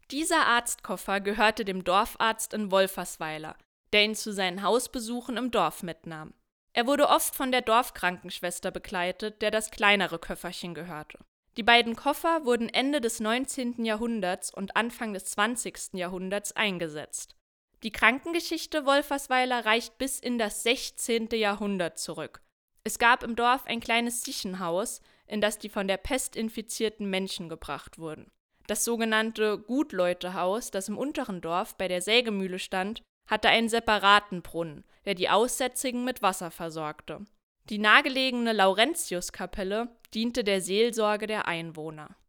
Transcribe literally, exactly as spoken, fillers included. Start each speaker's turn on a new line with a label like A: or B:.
A: Dieser Arztkoffer gehörte dem Dorfarzt in Wolfersweiler, der ihn zu seinen Hausbesuchen im Dorf mitnahm. Er wurde oft von der Dorfkrankenschwester begleitet, der das kleinere Köfferchen gehörte. Die beiden Koffer wurden Ende des neunzehnten Jahrhunderts und Anfang des zwanzigsten Jahrhunderts eingesetzt. Die Krankengeschichte Wolfersweiler reicht bis in das sechzehnte Jahrhundert zurück. Es gab im Dorf ein kleines Siechenhaus, in das die von der Pest infizierten Menschen gebracht wurden. Das sogenannte Gutleutehaus, das im unteren Dorf bei der Sägemühle stand, hatte einen separaten Brunnen, der die Aussätzigen mit Wasser versorgte. Die nahegelegene Laurentiuskapelle diente der Seelsorge der Einwohner.